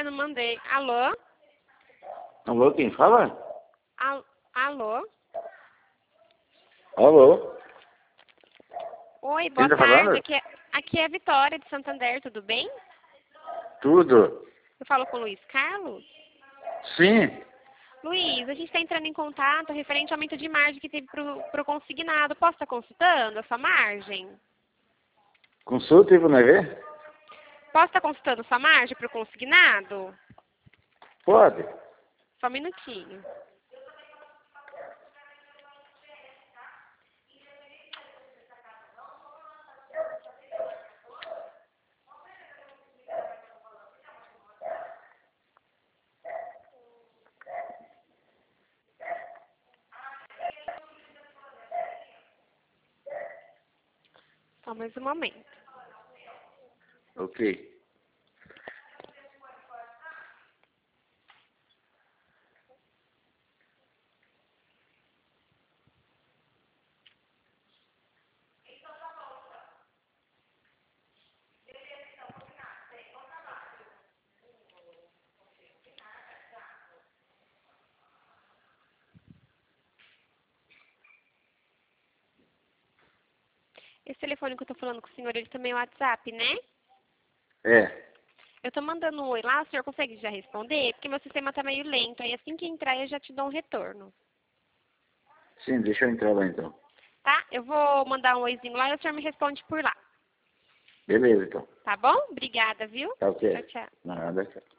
não mandei. Alô? Alô, quem fala? Alô? Alô? Oi, Quem boa tá tarde. falando? Aqui é a Vitória de Santander, tudo bem? Tudo. Eu falo com o Luiz Carlos? Sim. Luiz, a gente está entrando em contato referente ao aumento de margem que teve para o consignado. Posso estar consultando a sua margem? Consulta aí pra nós ver? Posso estar consultando a sua margem para o consignado? Pode. Só um minutinho. Só mais um momento. Ok. Esse telefone que eu estou falando com o senhor, ele também é o WhatsApp, né? É. Eu estou mandando um oi lá, o senhor consegue já responder? Porque meu sistema está meio lento, aí assim que entrar eu já te dou um retorno. Sim, deixa eu entrar lá então. Tá? Eu vou mandar um oizinho lá e o senhor me responde por lá. Beleza, então. Tá bom? Obrigada, viu? Tá ok. Tchau, tchau. Nada, tchau.